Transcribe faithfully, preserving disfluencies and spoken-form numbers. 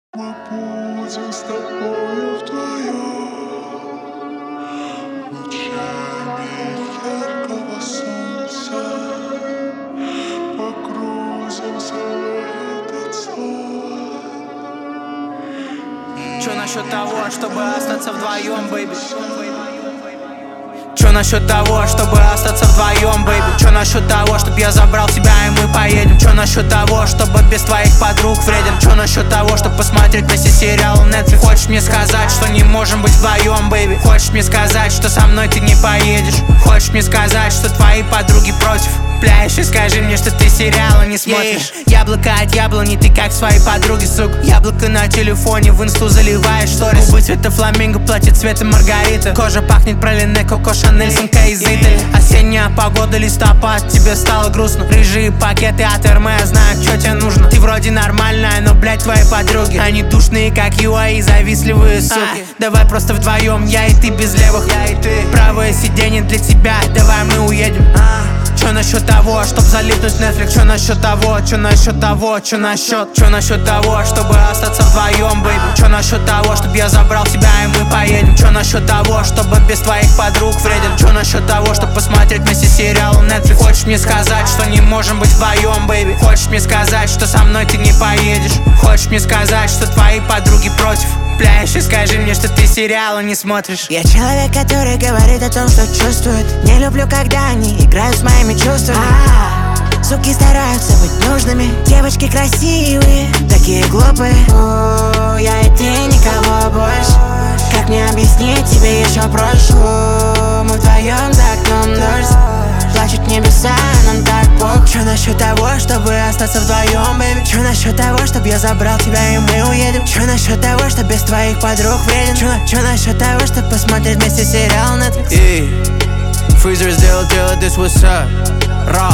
Мы будем с тобою вдвоем, лучами яркого солнца погрузимся в этот сон. Чё насчет того, чтобы остаться вдвоем, бэйби? Чё насчет того, чтобы остаться вдвоем, бэйби? Чё насчет того, чтобы я забрал тебя и мы поедем? Чё насчет того, чтобы без твоих подруг вреден? Чё насчет того, чтобы посмотреть вместе сериал Netflix? Хочешь мне сказать, что не можем быть вдвоем, бэйби? Хочешь мне сказать, что со мной ты не поедешь? Хочешь мне сказать, что твои подруги против? Бля, еще скажи мне, что ты сериалы не смотришь. yeah. Яблоко от яблони, ты как свои подруги, сука. Яблоко на телефоне, в инсту заливаешь сторис. Губы цвета фламинго, платье цвета маргарита. Кожа пахнет пролине, Коко Шанель, сумка из Итали. Осенняя погода, листопад, тебе стало грустно. Рыжие пакеты от Эрме, знаю, что тебе нужно. Ты вроде нормальная, но, блядь, твои подруги они душные, как ю эй, завистливые суки. а, Давай просто вдвоем, я и ты без левых. Я и ты. Правое сиденье для тебя, давай мы уедем. а. Чё насчет того, чтоб залипнуть в Netflix? Чё насчет того, чё насчет того, чё насчет? Чё насчет того, чтобы остаться вдвоем, бэйби? Чё насчет того, чтоб я забрал тебя и мы поедем? Чё насчет того, чтобы без твоих подруг вреден? Чё насчет того, чтоб посмотреть вместе сериал Netflix? Хочешь мне сказать, что не можем быть вдвоем, бэйби? Хочешь мне сказать, что со мной ты не поедешь? Хочешь мне сказать, что твои подруги против? Бля, еще скажи мне, что ты сериалы не смотришь. Я человек, который говорит о том, что чувствует. Не люблю, когда они играют с моими чувствами. а, Суки стараются быть нужными. Девочки красивые, такие глупые. О, я и ты, никого больше. Как мне объяснить тебе еще проще? О, мы вдвоем за окном дождь. Плачут небеса, нам так пох. Чё насчет того, чтобы остаться вдвоем, бэйби? Чё насчет того, чтобы я забрал тебя и мы уедем? Чё насчет того, что без твоих подруг вреден? Чё, чё насчет того, чтобы посмотреть вместе сериал Netflix? Эй, Freezer сделал дело, this what's up. Raw